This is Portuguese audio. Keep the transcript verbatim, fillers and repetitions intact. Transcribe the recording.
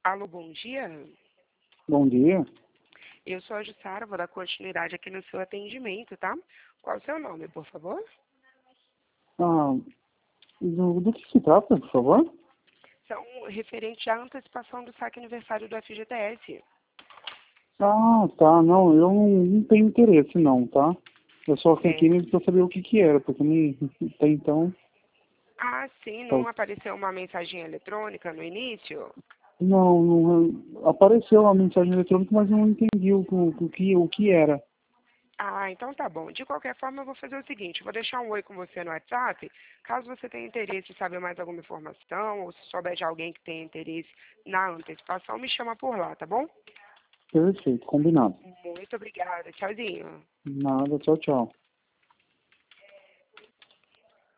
Alô, bom dia. Bom dia. Eu sou a Jussara, vou dar continuidade aqui no seu atendimento, tá? Qual o seu nome, por favor? Ah, do, do que se trata, por favor? São referente à antecipação do saque aniversário do F G T S. Ah, tá. Não, eu não, não tenho interesse, não, tá? Eu só fiquei aqui É. mesmo pra saber o que que era, porque não, até então... Ah, sim, Tá. não apareceu uma mensagem eletrônica no início? Não, não, apareceu a mensagem eletrônica, mas eu não entendi o, o, o, que, o que era. Ah, então tá bom. De qualquer forma, eu vou fazer o seguinte, eu vou deixar um oi com você no WhatsApp. Caso você tenha interesse em saber mais alguma informação, ou se souber de alguém que tenha interesse na antecipação, me chama por lá, tá bom? Perfeito, combinado. Muito obrigada. Tchauzinho. Nada, tchau, tchau.